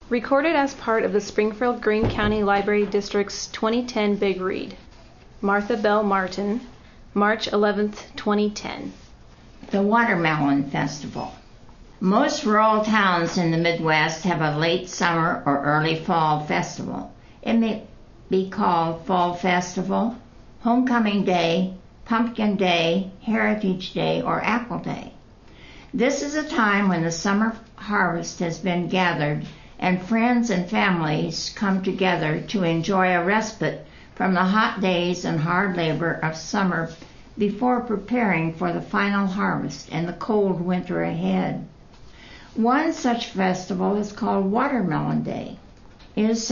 Recorded as part of the Springfield-Greene County Library District's 2010 Big Read. Martha Bell Martin, March 11, 2010. The Watermelon Festival. Most rural towns in the Midwest have a late summer or early fall festival. It may be called Fall Festival, Homecoming Day, Pumpkin Day, Heritage Day, or Apple Day. This is a time when the summer harvest has been gathered and friends and families come together to enjoy a respite from the hot days and hard labor of summer before preparing for the final harvest and the cold winter ahead. One such festival is called Watermelon Day. It is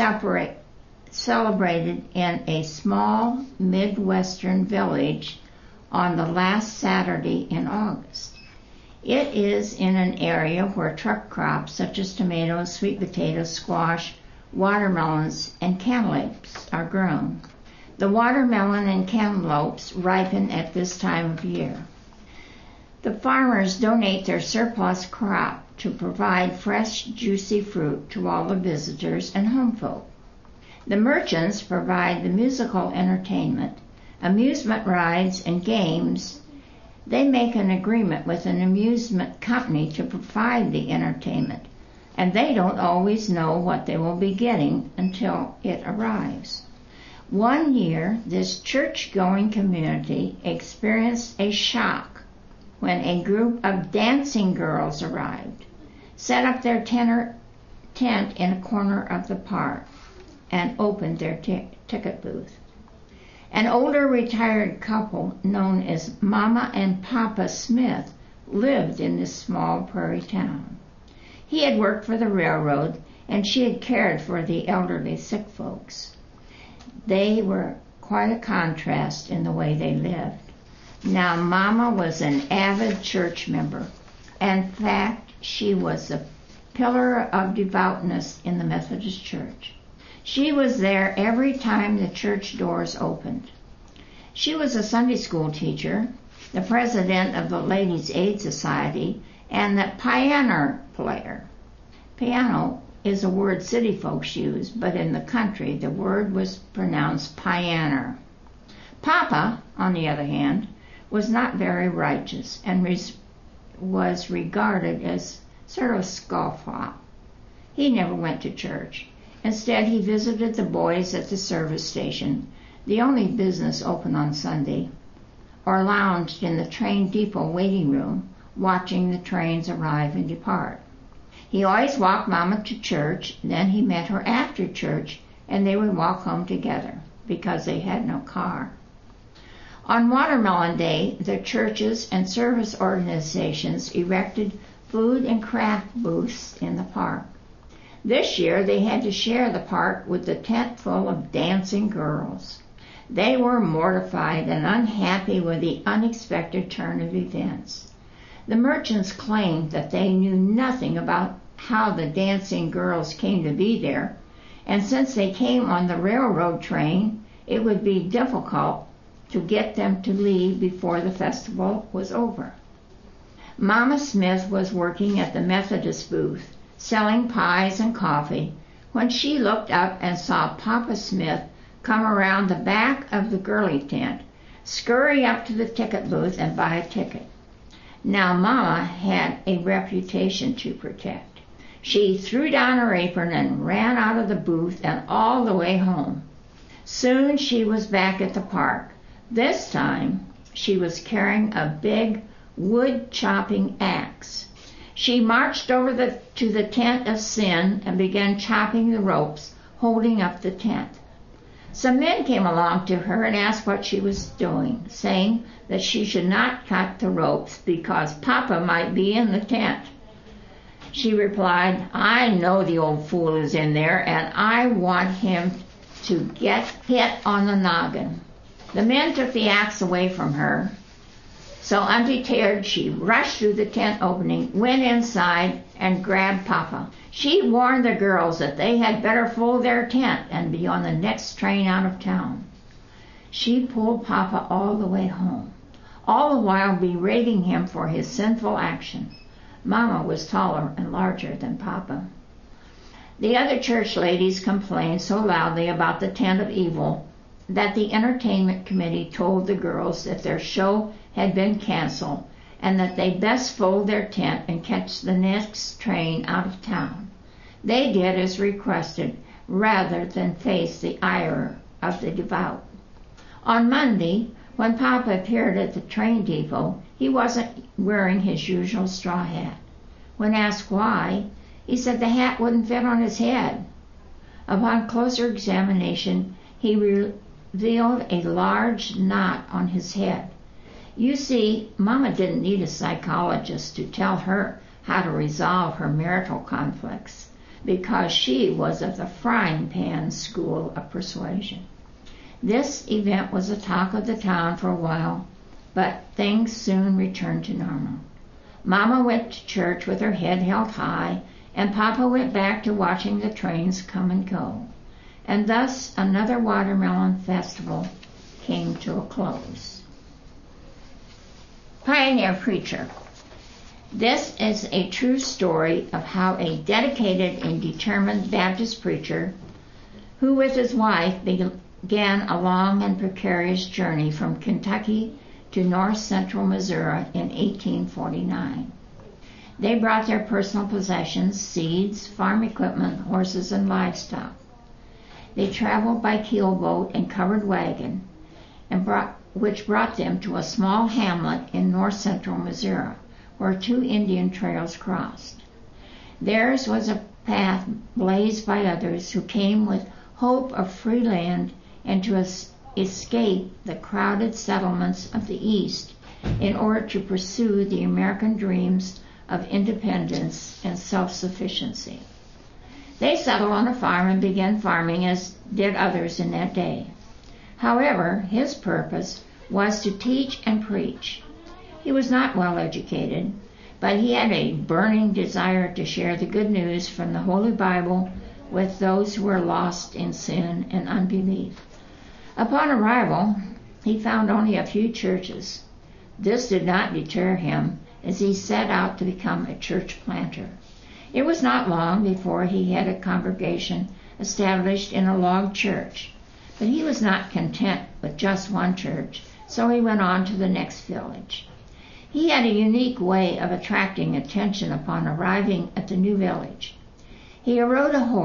celebrated in a small Midwestern village on the last Saturday in August. It is in an area where truck crops such as tomatoes, sweet potatoes, squash, watermelons, and cantaloupes are grown. The watermelon and cantaloupes ripen at this time of year. The farmers donate their surplus crop to provide fresh, juicy fruit to all the visitors and home folk. The merchants provide the musical entertainment, amusement rides, and games. They make an agreement with an amusement company to provide the entertainment, and they don't always know what they will be getting until it arrives. One year, this church-going community experienced a shock when a group of dancing girls arrived, set up their tent in a corner of the park, and opened their ticket booth. An older retired couple known as Mama and Papa Smith lived in this small prairie town. He had worked for the railroad, and she had cared for the elderly sick folks. They were quite a contrast in the way they lived. Now, Mama was an avid church member. In fact, she was a pillar of devoutness in the Methodist Church. She was there every time the church doors opened. She was a Sunday school teacher, the president of the Ladies' Aid Society, and the piano player. Piano is a word city folks use, but in the country the word was pronounced pianer. Papa, on the other hand, was not very righteous and was regarded as sort of scofflaw. He never went to church. Instead, he visited the boys at the service station, the only business open on Sunday, or lounged in the train depot waiting room, watching the trains arrive and depart. He always walked Mama to church, then he met her after church, and they would walk home together, because they had no car. On Watermelon Day, the churches and service organizations erected food and craft booths in the park. This year, they had to share the park with the tent full of dancing girls. They were mortified and unhappy with the unexpected turn of events. The merchants claimed that they knew nothing about how the dancing girls came to be there, and since they came on the railroad train, it would be difficult to get them to leave before the festival was over. Mama Smith was working at the Methodist booth, selling pies and coffee, when she looked up and saw Papa Smith come around the back of the girly tent, scurry up to the ticket booth and buy a ticket. Now Mama had a reputation to protect. She threw down her apron and ran out of the booth and all the way home. Soon she was back at the park. This time she was carrying a big wood-chopping axe. She marched over to the tent of sin and began chopping the ropes, holding up the tent. Some men came along to her and asked what she was doing, saying that she should not cut the ropes because Papa might be in the tent. She replied, "I know the old fool is in there, and I want him to get hit on the noggin." The men took the axe away from her. So undeterred, she rushed through the tent opening, went inside, and grabbed Papa. She warned the girls that they had better fold their tent and be on the next train out of town. She pulled Papa all the way home, all the while berating him for his sinful action. Mama was taller and larger than Papa. The other church ladies complained so loudly about the tent of evil that the entertainment committee told the girls that their show had been canceled and that they'd best fold their tent and catch the next train out of town. They did as requested, rather than face the ire of the devout. On Monday, when Papa appeared at the train depot, he wasn't wearing his usual straw hat. When asked why, he said the hat wouldn't fit on his head. Upon closer examination, he revealed a large knot on his head. You see, Mama didn't need a psychologist to tell her how to resolve her marital conflicts, because she was of the frying pan school of persuasion. This event was the talk of the town for a while, but things soon returned to normal. Mama went to church with her head held high, and Papa went back to watching the trains come and go. And thus another watermelon festival came to a close. Pioneer Preacher. This is a true story of how a dedicated and determined Baptist preacher, who with his wife began a long and precarious journey from Kentucky to north central Missouri in 1849. They brought their personal possessions, seeds, farm equipment, horses, and livestock. They traveled by keelboat and covered wagon, which brought them to a small hamlet in north central Missouri, where two Indian trails crossed. Theirs was a path blazed by others who came with hope of free land and to escape the crowded settlements of the East in order to pursue the American dreams of independence and self-sufficiency. They settled on a farm and began farming as did others in that day. However, his purpose was to teach and preach. He was not well educated, but he had a burning desire to share the good news from the Holy Bible with those who were lost in sin and unbelief. Upon arrival, he found only a few churches. This did not deter him as he set out to become a church planter. It was not long before he had a congregation established in a log church, but he was not content with just one church, so he went on to the next village. He had a unique way of attracting attention upon arriving at the new village. He rode a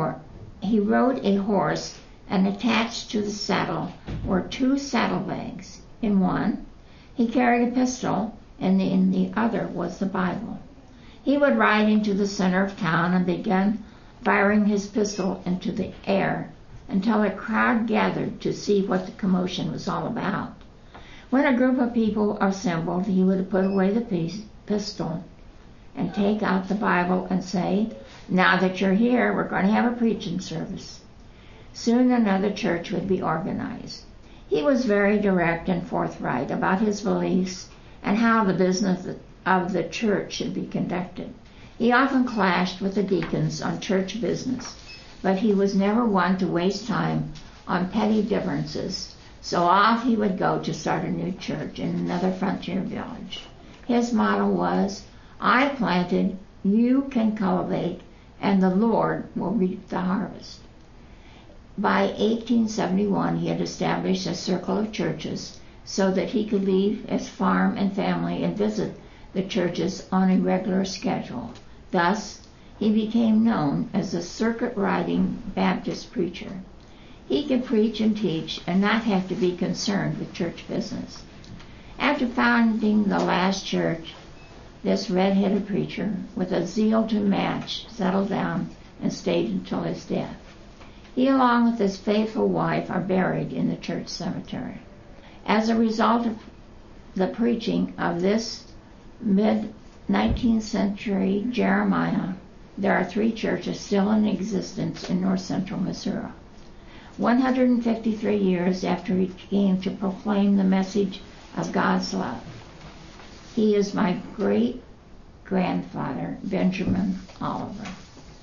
horse, and attached to the saddle were two saddlebags. In one, he carried a pistol, and in the other was the Bible. He would ride into the center of town and begin firing his pistol into the air until a crowd gathered to see what the commotion was all about. When a group of people assembled, he would put away the pistol and take out the Bible and say, "Now that you're here, we're going to have a preaching service." Soon another church would be organized. He was very direct and forthright about his beliefs and how the business of the church should be conducted. He often clashed with the deacons on church business, but he was never one to waste time on petty differences, so off he would go to start a new church in another frontier village. His motto was, "I planted, you can cultivate, and the Lord will reap the harvest." By 1871, he had established a circle of churches so that he could leave his farm and family and visit the churches on a regular schedule. Thus, he became known as the circuit-riding Baptist preacher. He could preach and teach and not have to be concerned with church business. After founding the last church, this red-headed preacher, with a zeal to match, settled down and stayed until his death. He, along with his faithful wife, are buried in the church cemetery. As a result of the preaching of this mid-19th century Jeremiah, there are 3 churches still in existence in north central Missouri. 153 years after he came to proclaim the message of God's love. He is my great-grandfather, Benjamin Oliver.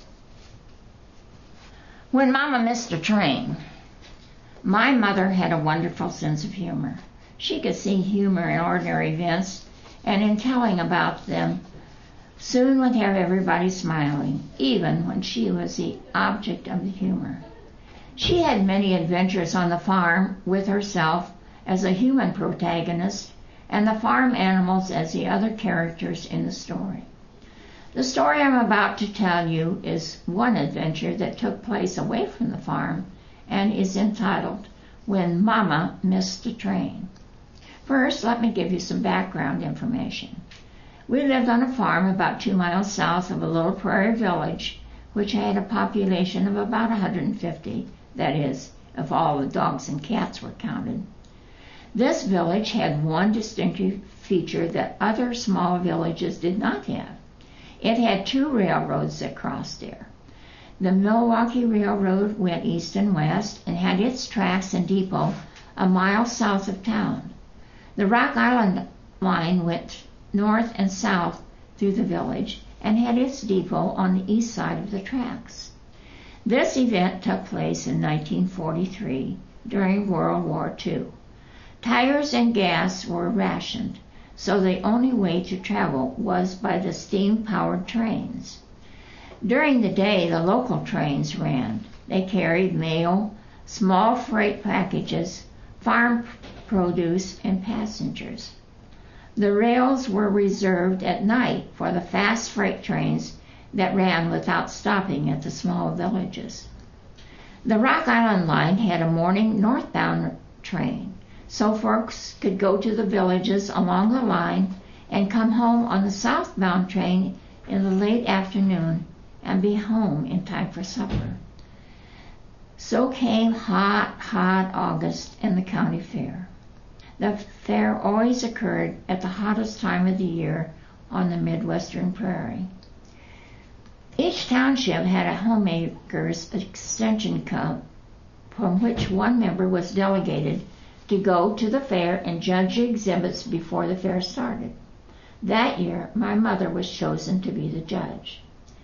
When Mama missed a train, my mother had a wonderful sense of humor. She could see humor in ordinary events, and in telling about them, soon would have everybody smiling, even when she was the object of the humor. She had many adventures on the farm, with herself as a human protagonist and the farm animals as the other characters in the story. The story I'm about to tell you is one adventure that took place away from the farm and is entitled When Mama Missed the Train. First, let me give you some background information. We lived on a farm about 2 miles south of a little prairie village which had a population of about 150, that is, if all the dogs and cats were counted. This village had one distinctive feature that other small villages did not have. It had 2 railroads that crossed there. The Milwaukee Railroad went east and west and had its tracks and depot a mile south of town. The Rock Island line went north and south through the village and had its depot on the east side of the tracks. This event took place in 1943 during World War II. Tires and gas were rationed, so the only way to travel was by the steam-powered trains. During the day, the local trains ran. They carried mail, small freight packages, farm produce, and passengers. The rails were reserved at night for the fast freight trains that ran without stopping at the small villages. The Rock Island line had a morning northbound train, so folks could go to the villages along the line and come home on the southbound train in the late afternoon and be home in time for supper. So came hot August and the county fair. The fair always occurred at the hottest time of the year on the Midwestern prairie. Each township had a homemaker's extension club from which one member was delegated to go to the fair and judge the exhibits before the fair started. That year, my mother was chosen to be the judge.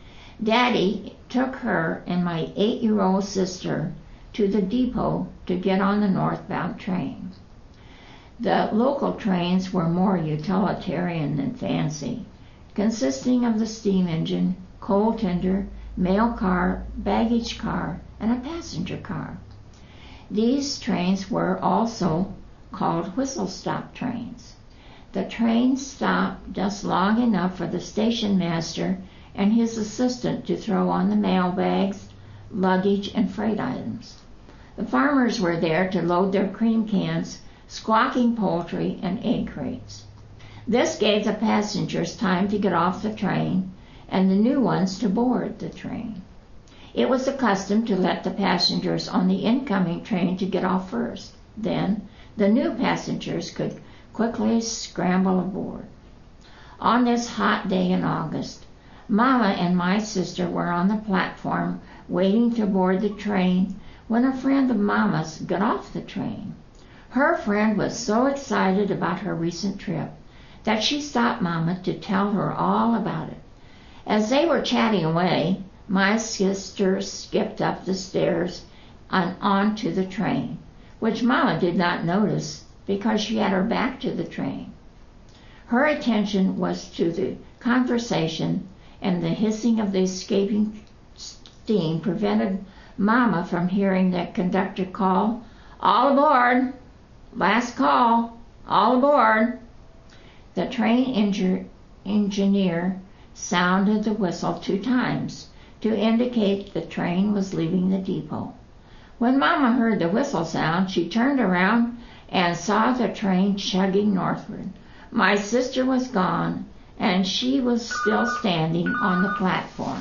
Daddy took her and my 8-year-old sister to the depot to get on the northbound train. The local trains were more utilitarian than fancy, consisting of the steam engine, coal tender, mail car, baggage car, and a passenger car. These trains were also called whistle-stop trains. The train stopped just long enough for the station master and his assistant to throw on the mail bags, luggage, and freight items. The farmers were there to load their cream cans, squawking poultry, and egg crates. This gave the passengers time to get off the train and the new ones to board the train. It was the custom to let the passengers on the incoming train to get off first. Then the new passengers could quickly scramble aboard. On this hot day in August, Mama and my sister were on the platform waiting to board the train when a friend of Mama's got off the train. Her friend was so excited about her recent trip that she stopped Mama to tell her all about it. As they were chatting away, my sister skipped up the stairs and onto the train, which Mama did not notice because she had her back to the train. Her attention was to the conversation, and the hissing of the escaping steam prevented Mama from hearing the conductor call, "All aboard! Last call! All aboard!" The train engineer sounded the whistle 2 times to indicate the train was leaving the depot. When Mama heard the whistle sound, she turned around and saw the train chugging northward. My sister was gone, and she was still standing on the platform.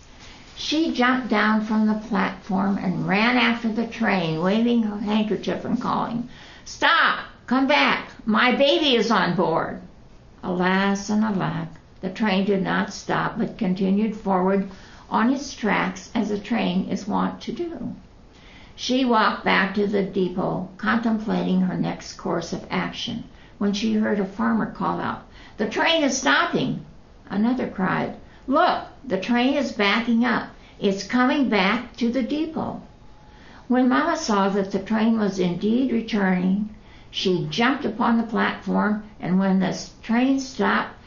She jumped down from the platform and ran after the train, waving her handkerchief and calling, "Stop! Come back! My baby is on board!" Alas and alack, the train did not stop, but continued forward on its tracks as a train is wont to do. She walked back to the depot, contemplating her next course of action, when she heard a farmer call out, "The train is stopping!" Another cried, "Look, the train is backing up. It's coming back to the depot." When Mama saw that the train was indeed returning, she jumped upon the platform, and when the train stopped,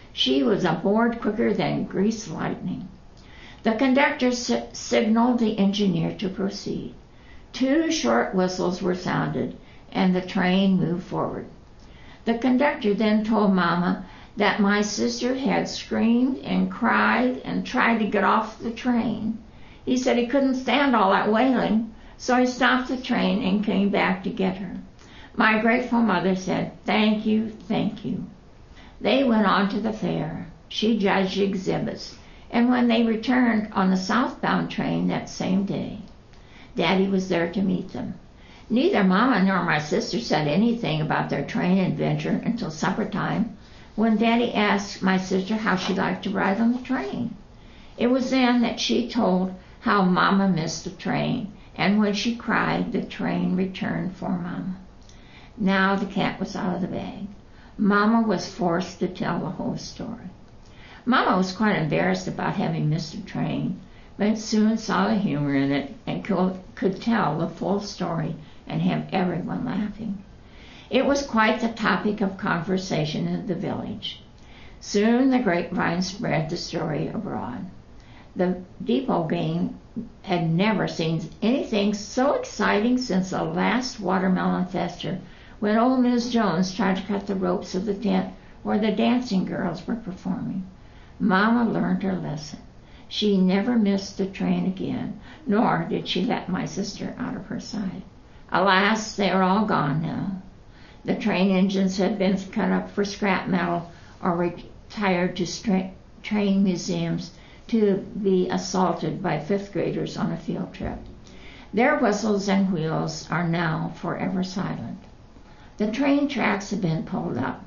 She was aboard quicker than greased lightning. The conductor signaled the engineer to proceed. 2 short whistles were sounded, and the train moved forward. The conductor then told Mama that my sister had screamed and cried and tried to get off the train. He said he couldn't stand all that wailing, so he stopped the train and came back to get her. My grateful mother said, "Thank you, thank you." They went on to the fair. She judged exhibits, and when they returned on the southbound train that same day, Daddy was there to meet them. Neither Mama nor my sister said anything about their train adventure until supper time, when Daddy asked my sister how she liked to ride on the train. It was then that she told how Mama missed the train, and when she cried, the train returned for Mama. Now the cat was out of the bag. Mama was forced to tell the whole story. Mama was quite embarrassed about having missed the train, but soon saw the humor in it and could tell the full story and have everyone laughing. It was quite the topic of conversation in the village. Soon the grapevine spread the story abroad. The depot gang had never seen anything so exciting since the last watermelon festival, when old Miss Jones tried to cut the ropes of the tent where the dancing girls were performing. Mama learned her lesson. She never missed the train again, nor did she let my sister out of her sight. Alas, they are all gone now. The train engines have been cut up for scrap metal or retired to train museums to be assaulted by 5th graders on a field trip. Their whistles and wheels are now forever silent. The train tracks have been pulled up.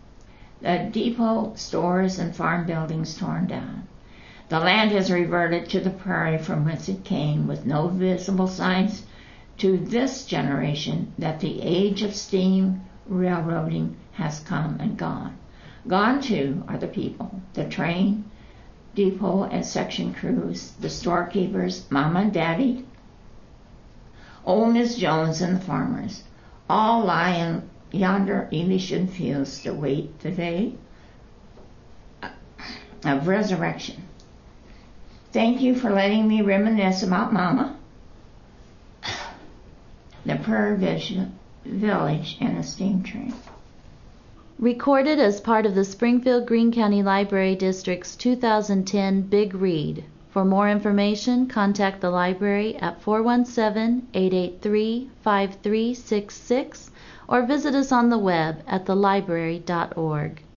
The depot, stores, and farm buildings torn down. The land has reverted to the prairie from whence it came, with no visible signs to this generation that the age of steam railroading has come and gone. Gone, too, are the people, the train, depot, and section crews, the storekeepers, Mama and Daddy, old Miss Jones, and the farmers. All lie in yonder Elysian fields to wait the day of resurrection. Thank you for letting me reminisce about Mama, the Prairie Village, and a steam train. Recorded as part of the Springfield Greene County Library District's 2010 Big Read. For more information, contact the library at 417-883-5366 or visit us on the web at thelibrary.org.